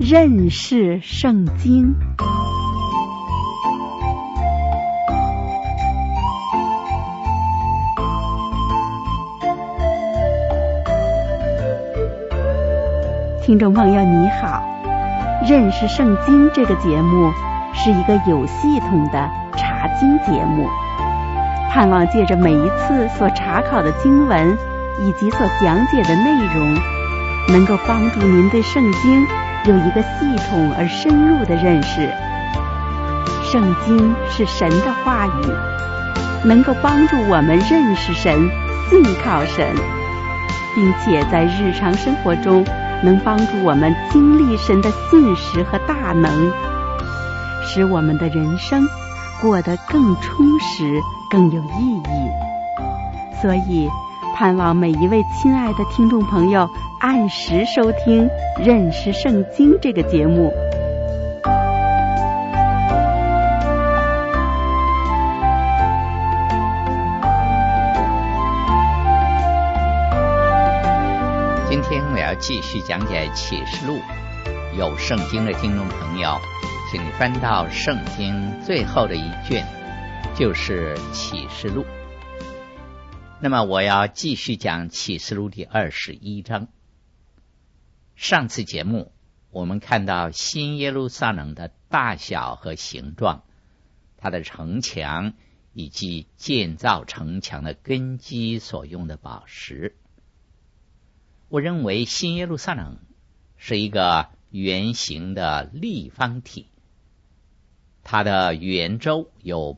认识圣经。听众朋友你好，认识圣经这个节目是一个有系统的查经节目，盼望借着每一次所查考的经文以及所讲解的内容，能够帮助您对圣经有一个系统而深入的认识。圣经是神的话语，能够帮助我们认识神、信靠神，并且在日常生活中能帮助我们经历神的信实和大能，使我们的人生过得更充实、更有意义。所以盼望每一位亲爱的听众朋友按时收听《认识圣经》这个节目。 今天我要继续讲解启示录。有圣经的听众朋友，请你翻到圣经最后的一卷，就是启示录。那么我要继续讲启示录第21章。上次节目我们看到新耶路撒冷的大小和形状，它的城墙以及建造城墙的根基所用的宝石。我认为新耶路撒冷是一个圆形的立方体，它的圆周有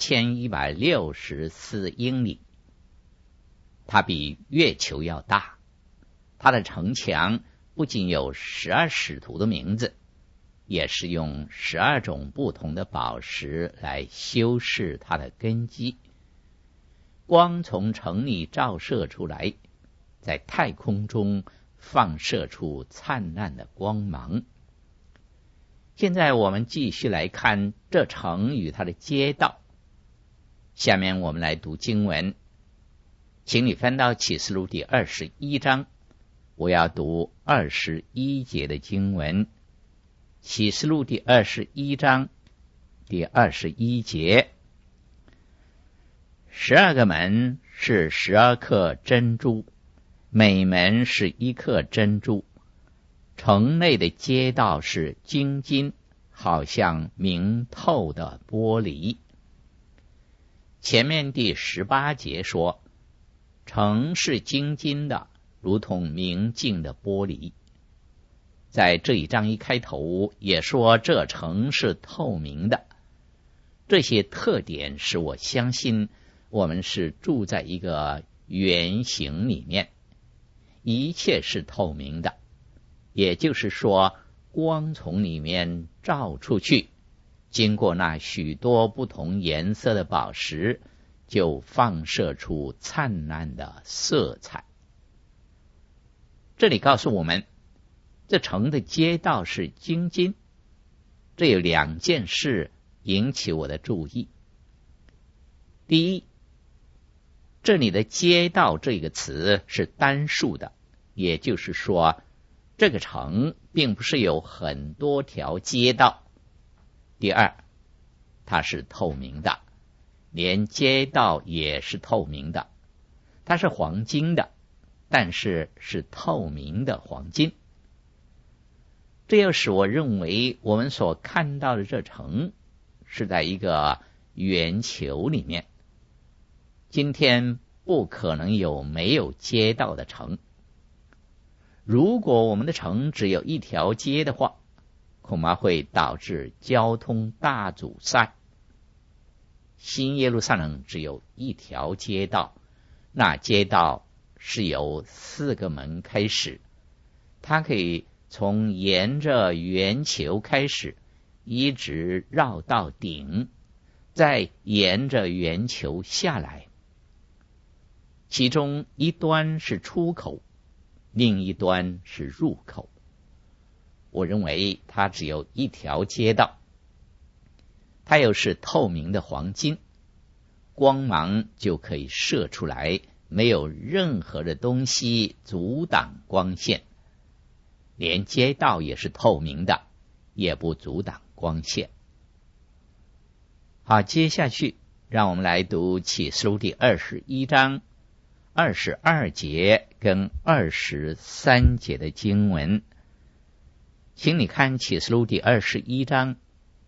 8164英里，它比月球要大。它的城墙不仅有12使徒的名字，也是用12种不同的宝石来修饰它的根基。光从城里照射出来，在太空中放射出灿烂的光芒。现在我们继续来看这城与它的街道。下面我们来读经文，请你翻到启示录第21章，我要读21节的经文。启示录第21章第21节，12个门是12颗珍珠，每门是1颗珍珠，城内的街道是晶金，好像明透的玻璃。前面第18节说，城是晶金的，如同明镜的玻璃。在这一章一开头也说这城是透明的。这些特点使我相信我们是住在一个圆形里面，一切是透明的，也就是说光从里面照出去，经过那许多不同颜色的宝石，就放射出灿烂的色彩。这里告诉我们，这城的街道是晶金。这有2件事引起我的注意。第一，这里的街道这个词是单数的，也就是说这个城并不是有很多条街道。第二，它是透明的，连街道也是透明的。它是黄金的，但是是透明的黄金。这又使我认为我们所看到的这城是在一个圆球里面。今天不可能有没有街道的城。如果我们的城只有一条街的话，恐怕会导致交通大阻塞。新耶路撒冷只有一条街道，那街道是由4个门开始，它可以从沿着圆球开始，一直绕到顶，再沿着圆球下来。其中一端是出口，另一端是入口。我认为它只有一条街道，它又是透明的黄金，光芒就可以射出来，没有任何的东西阻挡光线。 连街道也是透明的，也不阻挡光线。好，接下去让我们来读启示录第21章22节跟23节的经文。请你看启示录第21章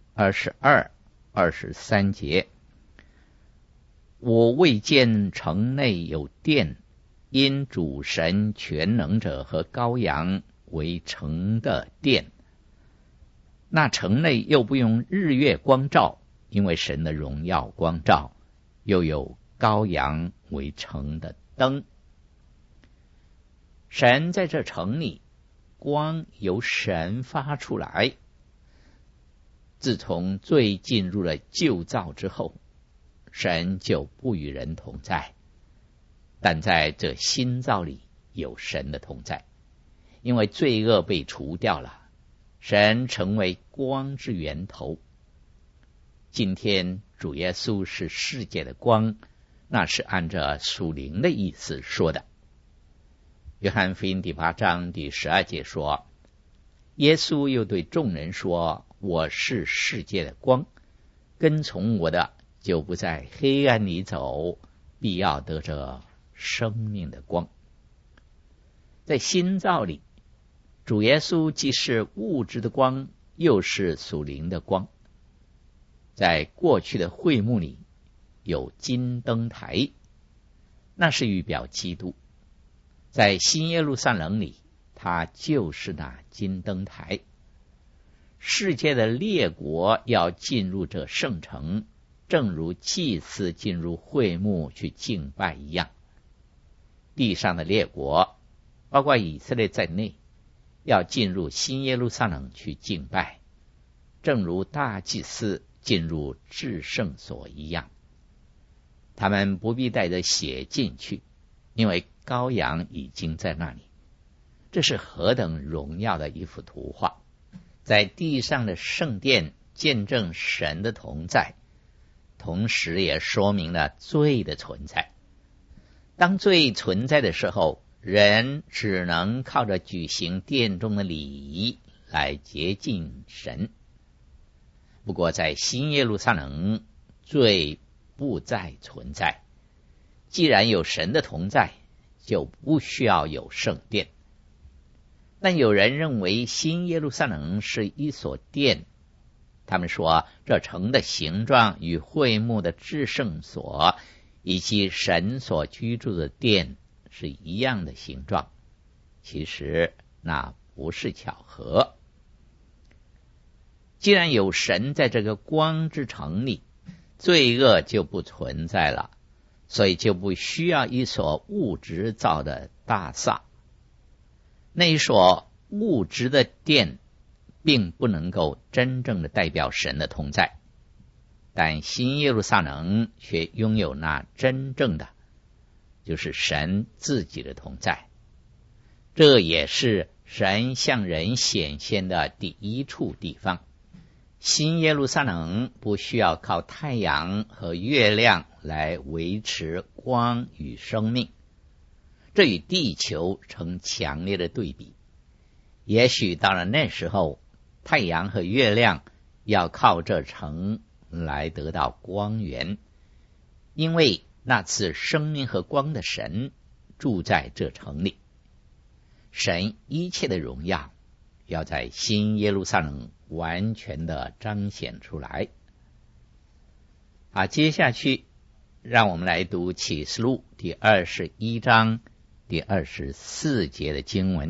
22、23节。我未见城内有殿，因主神全能者和羔羊为城的殿。那城内又不用日月光照，因为神的荣耀光照，又有羔羊为城的灯。神在这城里，光由神发出来。自从罪进入了旧造之后，神就不与人同在，但在这新造里有神的同在。因为罪恶被除掉了，神成为光之源头。今天主耶稣是世界的光，那是按照属灵的意思说的。约翰福音第8章第12节说，耶稣又对众人说，我是世界的光，跟从我的就不在黑暗里走，必要得着生命的光。在新造里，主耶稣既是物质的光，又是属灵的光。在过去的会幕里有金灯台，那是预表基督。在新耶路撒冷里，它就是那金灯台。世界的列国要进入这圣城，正如祭司进入会幕去敬拜一样。地上的列国，包括以色列在内，要进入新耶路撒冷去敬拜，正如大祭司进入至圣所一样。他们不必带着血进去，因为羔羊已经在那里。这是何等荣耀的一幅图画！在地上的圣殿见证神的同在，同时也说明了罪的存在。当罪存在的时候，人只能靠着举行殿中的礼仪来接近神。不过在新耶路撒冷，罪不再存在。既然有神的同在，就不需要有圣殿。但有人认为新耶路撒冷是一所殿，他们说这城的形状与会幕的至圣所以及神所居住的殿是一样的形状。其实那不是巧合。既然有神在这个光之城里，罪恶就不存在了，所以就不需要一所物质造的大厦。那一所物质的殿并不能够真正的代表神的同在，但新耶路撒冷却拥有那真正的，就是神自己的同在。这也是神向人显现的第一处地方。新耶路撒冷不需要靠太阳和月亮来维持光与生命，这与地球成强烈的对比。也许到了那时候，太阳和月亮要靠这城来得到光源，因为那赐生命和光的神住在这城里。神一切的荣耀要在新耶路撒冷完全的彰显出来。好，接下去让我们来读启示录第21章第24节的经文。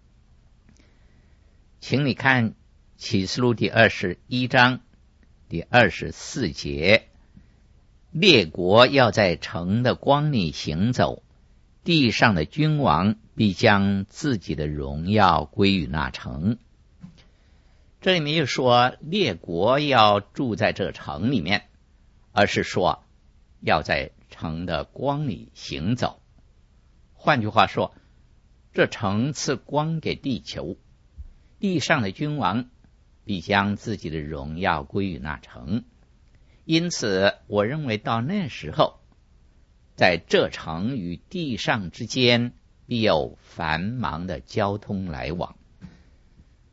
请你看启示录第21章第24节，列国要在城的光里行走，地上的君王必将自己的荣耀归于那城。这里没有说列国要住在这城里面，而是说要在城的光里行走。换句话说，这城赐光给地球，地上的君王必将自己的荣耀归于那城。因此我认为到那时候，在这城与地上之间必有繁忙的交通来往，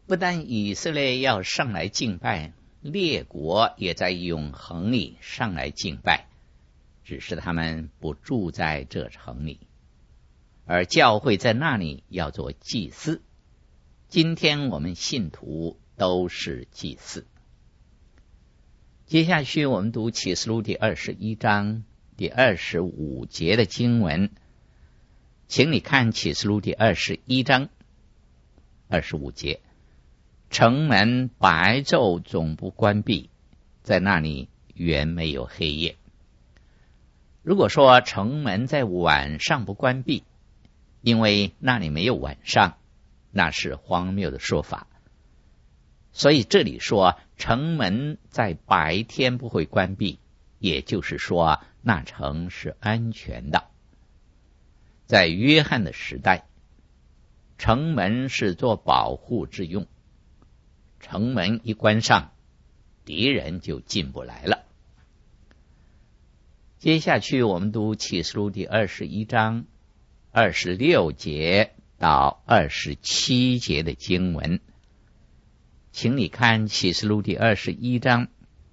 不但以色列要上来敬拜，列国也在永恒里上来敬拜，只是他们不住在这城里，而教会在那里要做祭司。今天我们信徒都是祭司。接下去我们读启示录第21章第25节的经文，请你看启示录第21章25节。城门白昼总不关闭，在那里原没有黑夜。如果说城门在晚上不关闭，因为那里没有晚上，那是荒谬的说法。所以这里说城门在白天不会关闭，也就是说那城是安全的。在约翰的时代，城门是做保护之用，城门一关上，敌人就进不来了。接下去我们读启示录第21章26节到27节的经文，请你看启示录第21章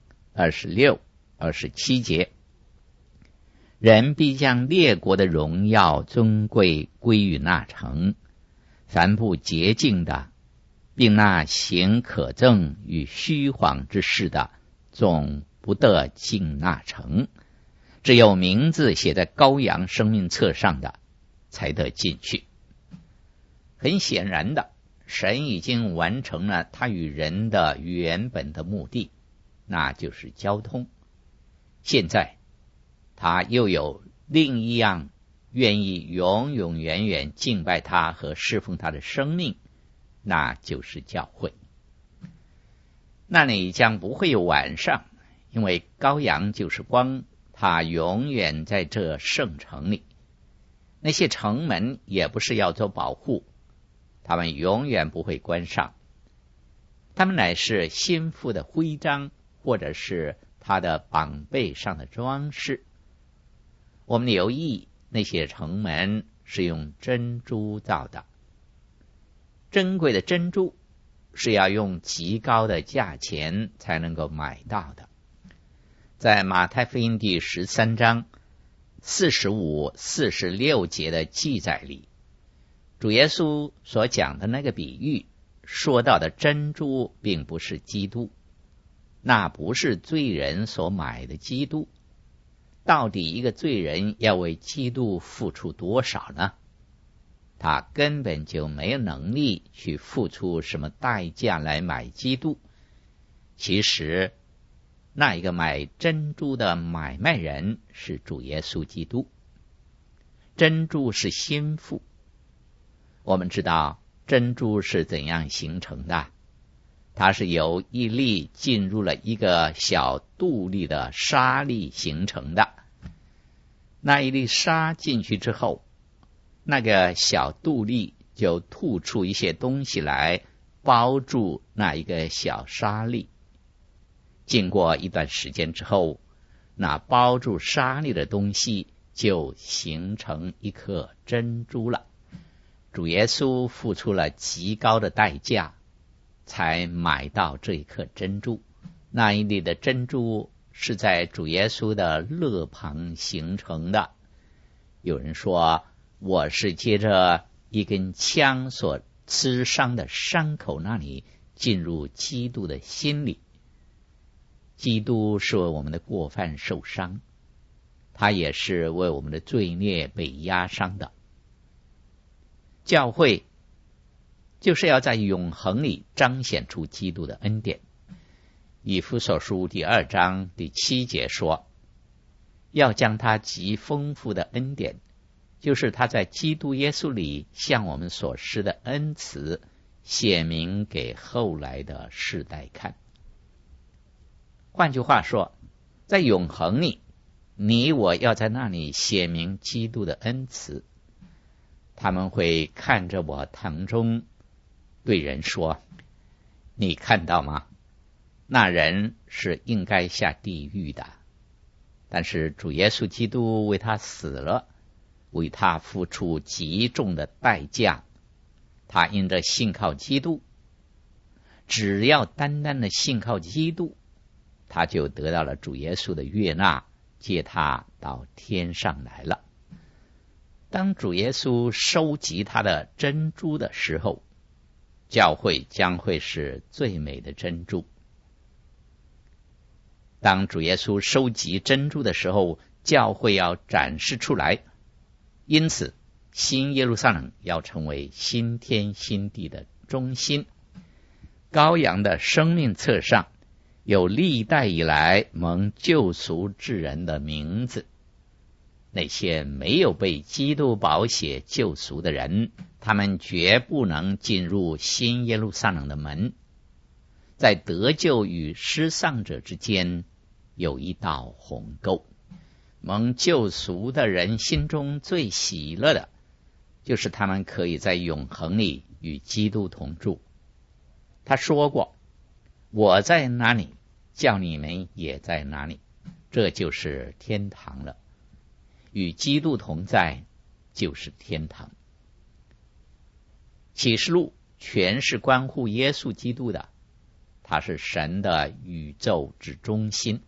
26、27节。人必将列国的荣耀尊贵归于那城，凡不洁净的，并那行可憎与虚谎之事的，总不得进那城。只有名字写在羔羊生命册上的，才得进去。很显然的，神已经完成了他与人的原本的目的，那就是交通。现在他又有另一样愿意永永远远敬拜他和侍奉他的生命，那就是教会。那里将不会有晚上，因为羔羊就是光，他永远在这圣城里。那些城门也不是要做保护，他们永远不会关上，他们乃是心腹的徽章，或者是他的绑背上的装饰。我们留意那些城门是用珍珠造的，珍贵的珍珠是要用极高的价钱才能够买到的。在马太福音第13章45、46节的记载里，主耶稣所讲的那个比喻说到的珍珠并不是基督，那不是罪人所买的基督。到底一个罪人要为基督付出多少呢？他根本就没有能力去付出什么代价来买基督。其实那一个买珍珠的买卖人是主耶稣基督，珍珠是心腹。我们知道珍珠是怎样形成的，它是由一粒进入了一个小肚粒的沙粒形成的。那一粒沙进去之后，那个小肚粒就吐出一些东西来包住那一个小沙粒。经过一段时间之后，那包住沙粒的东西就形成一颗珍珠了。主耶稣付出了极高的代价才买到这一颗珍珠。那一粒的珍珠是在主耶稣的肋旁形成的。有人说，我是接着一根枪所刺伤的伤口那里进入基督的心里。基督是为我们的过犯受伤，他也是为我们的罪孽被压伤的。教会就是要在永恒里彰显出基督的恩典。以弗所书第2章第7节说，要将他极丰富的恩典，就是他在基督耶稣里向我们所施的恩慈，显明给后来的世代看。换句话说，在永恒里，你我要在那里显明基督的恩慈。他们会看着我堂中对人说，你看到吗？那人是应该下地狱的，但是主耶稣基督为他死了，为他付出极重的代价，他因着信靠基督， 只要单单的信靠基督，他就得到了主耶稣的悦纳，接他到天上来了。当主耶稣收集他的珍珠的时候，教会将会是最美的珍珠。当主耶稣收集珍珠的时候，教会要展示出来，因此新耶路撒冷要成为新天新地的中心。羔羊的生命册上有历代以来蒙救赎之人的名字，那些没有被基督宝血救赎的人，他们绝不能进入新耶路撒冷的门。在得救与失丧者之间有一道鸿沟。蒙救赎的人心中最喜乐的，就是他们可以在永恒里与基督同住。他说过，我在哪里，叫你们也在哪里，这就是天堂了。与基督同在就是天堂。启示录全是关乎耶稣基督的，他是神的宇宙之中心。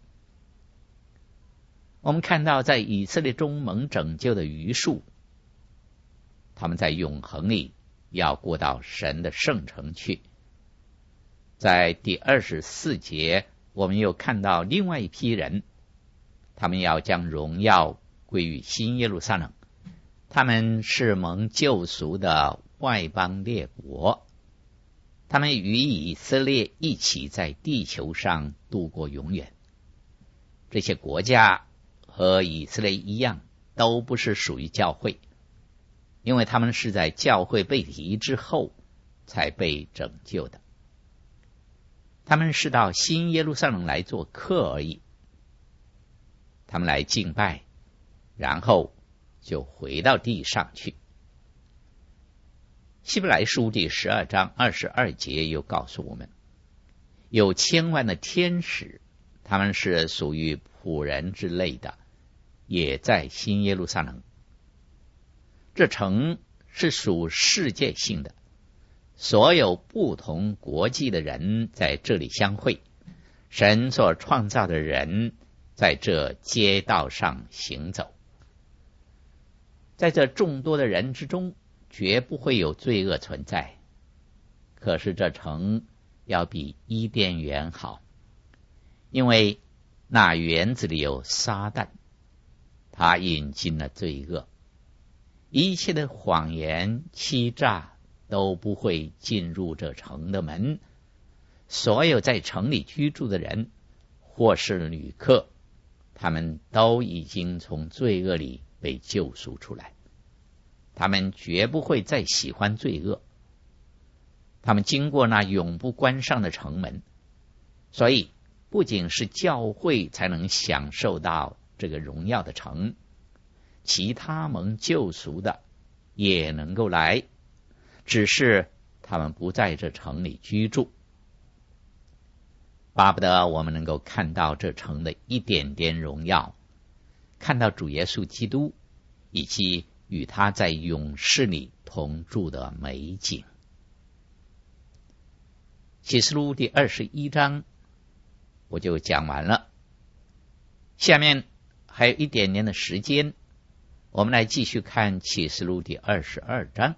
我们看到在以色列中蒙拯救的余数，他们在永恒里要过到神的圣城去。在第24节，我们又看到另外一批人，他们要将荣耀归于新耶路撒冷，他们是蒙救赎的外邦列国，他们与以色列一起在地球上度过永远。这些国家和以色列一样，都不是属于教会，因为他们是在教会被提之后才被拯救的。他们是到新耶路撒冷来做客而已，他们来敬拜，然后就回到地上去。希伯来书第12章22节又告诉我们，有千万的天使，他们是属于仆人之类的，也在新耶路撒冷。这城是属世界性的，所有不同国际的人在这里相会，神所创造的人在这街道上行走。在这众多的人之中，绝不会有罪恶存在。可是这城要比伊甸园好，因为那园子里有撒旦，他引进了罪恶，一切的谎言欺诈都不会进入这城的门。所有在城里居住的人或是旅客，他们都已经从罪恶里被救赎出来，他们绝不会再喜欢罪恶。他们经过那永不关上的城门，所以不仅是教会才能享受到这个荣耀的城，其他蒙救赎的也能够来，只是他们不在这城里居住。巴不得我们能够看到这城的一点点荣耀，看到主耶稣基督以及与他在永世里同住的美景。启示录第21章我就讲完了，下面还有一点点的时间，我们来继续看启示录第22章。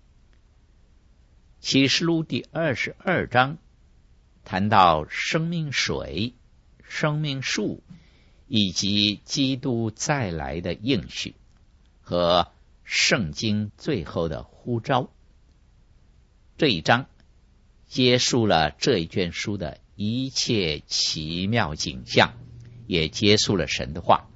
启示录第22章谈到生命水、生命树以及基督再来的应许和圣经最后的呼召。这一章结束了这一卷书的一切奇妙景象，也结束了神的话。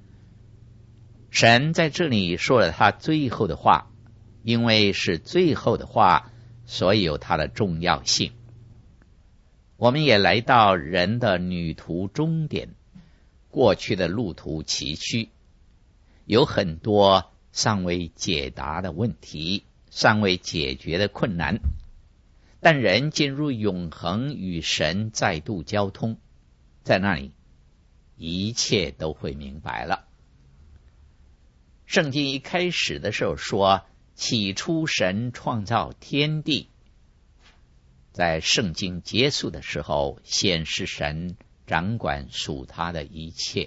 神在这里说了他最后的话，因为是最后的话，所以有它的重要性。我们也来到人的旅途终点，过去的路途崎岖，有很多尚未解答的问题，尚未解决的困难，但人进入永恒与神再度交通，在那里一切都会明白了。圣经一开始的时候说，起初神创造天地， 在圣经结束的时候显示神掌管属他的一切。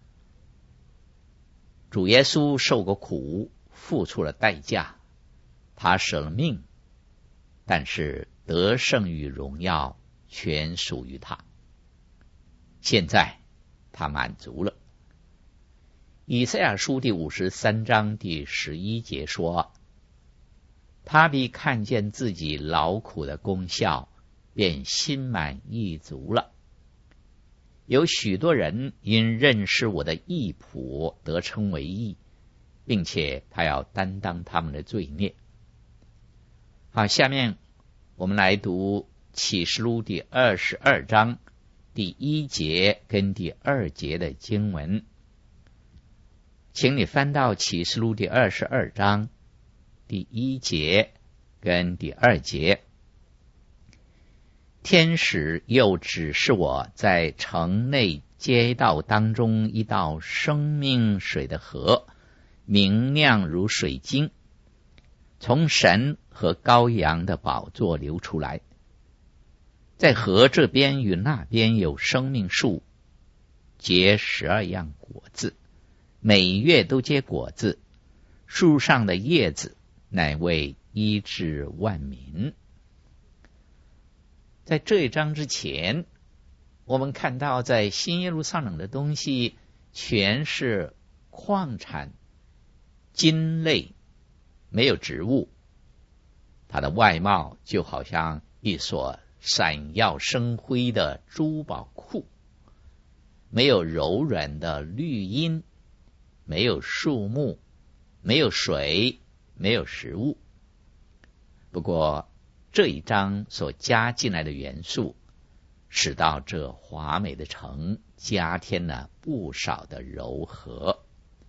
主耶稣受过苦，付出了代价，他舍了命，但是得胜与荣耀全属于他。现在他满足了。以赛亚书第53章第11节说，他必看见自己劳苦的功效，便心满意足了。有许多人因认识我的义仆得称为义，并且他要担当他们的罪孽。好，下面我们来读启示录第22章第1节跟第2节的经文。请你翻到启示录第22章第1节跟第2节。天使又指示我在城内街道当中一道生命水的河，明亮如水晶，从神和羔羊的宝座流出来。在河这边与那边有生命树，结12样果子，每月都结果子，树上的叶子乃为医治万民。在这一章之前，我们看到在新耶路撒冷的东西全是矿产、金类，没有植物。它的外貌就好像一所闪耀生辉的珠宝库，没有柔软的绿荫，没有树木，没有水，没有食物。不过这一章所加进来的元素，使到这华美的城加添了不少的柔和。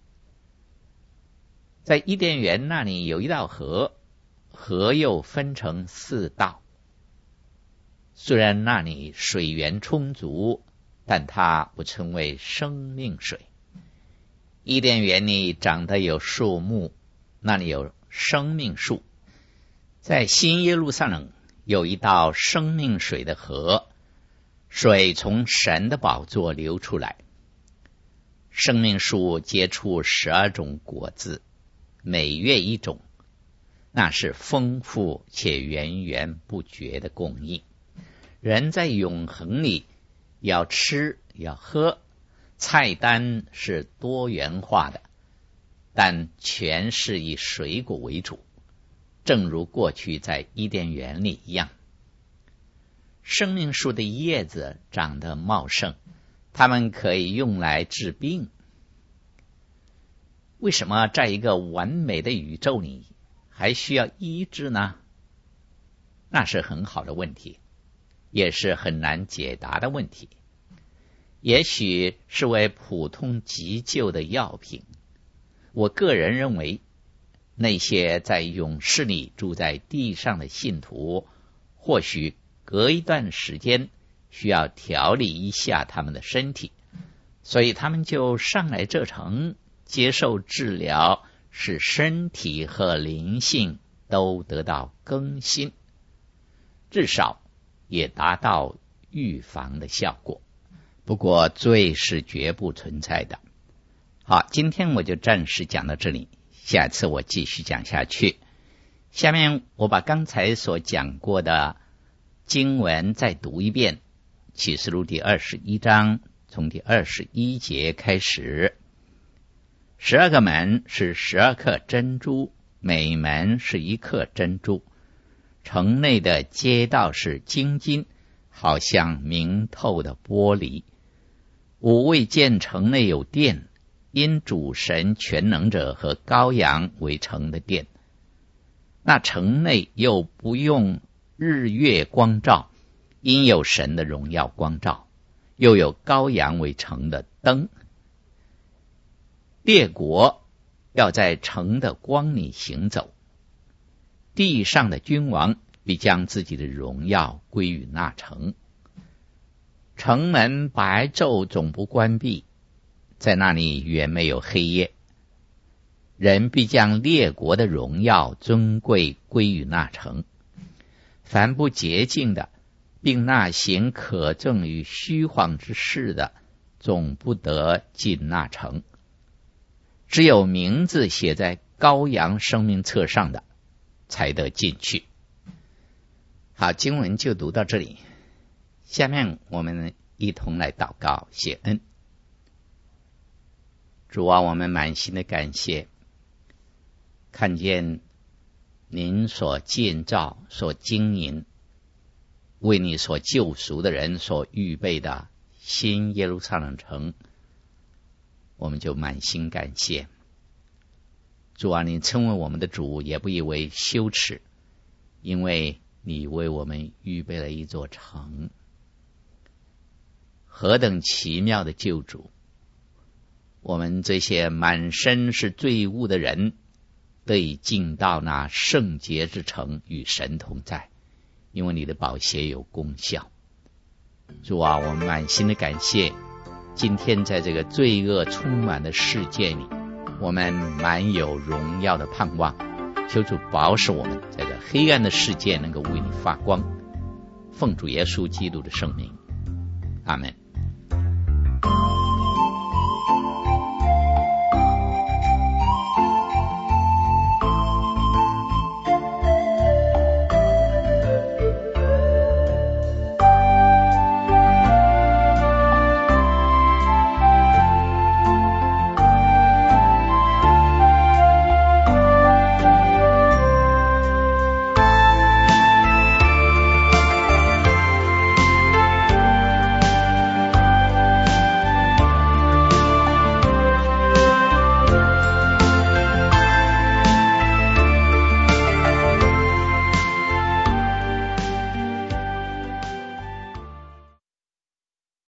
在伊甸园那里有一道河，河又分成4道。虽然那里水源充足，但它不称为生命水。伊甸园里长得有树木，那里有生命树。在新耶路撒冷有一道生命水的河，水从神的宝座流出来。生命树结出12种果子，每月1种，那是丰富且源源不绝的供应。人在永恒里要吃要喝，菜单是多元化的，但全是以水果为主，正如过去在伊甸园里一样。生命树的叶子长得茂盛，它们可以用来治病。为什么在一个完美的宇宙里还需要医治呢？那是很好的问题，也是很难解答的问题。也许是为普通急救的药品。我个人认为，那些在勇士里住在地上的信徒，或许隔一段时间需要调理一下他们的身体，所以他们就上来这城接受治疗，使身体和灵性都得到更新，至少也达到预防的效果。不过罪是绝不存在的。好，今天我就暂时讲到这里，下次我继续讲下去。下面我把刚才所讲过的经文再读一遍，启示录第21章从第21节开始。12个门是12颗珍珠，每门是1颗珍珠。城内的街道是精金，好像明透的玻璃。5位见城内有殿，因主神全能者和羔羊为城的殿。那城内又不用日月光照，因有神的荣耀光照，又有羔羊为城的灯。列国要在城的光里行走，地上的君王必将自己的荣耀归于那城。城门白昼总不关闭，在那里原没有黑夜。人必将列国的荣耀尊贵归于那城。 凡不洁净的，并那行可证与虚晃之事的，总不得进那城。只有名字写在羔羊生命册上的，才得进去。好，经文就读到这里。下面我们一同来祷告谢恩。主啊，我们满心的感谢，看见您所建造、所经营、为你所救赎的人所预备的新耶路撒冷城，我们就满心感谢。主啊，你称为我们的主，也不以为羞耻，因为你为我们预备了一座城。何等奇妙的救主！我们这些满身是罪恶的人，得以进到那圣洁之城，与神同在，因为你的宝血有功效。主啊，我们满心的感谢。今天在这个罪恶充满的世界里，我们满有荣耀的盼望。求主保守我们在这黑暗的世界能够为你发光。奉主耶稣基督的圣名，阿们。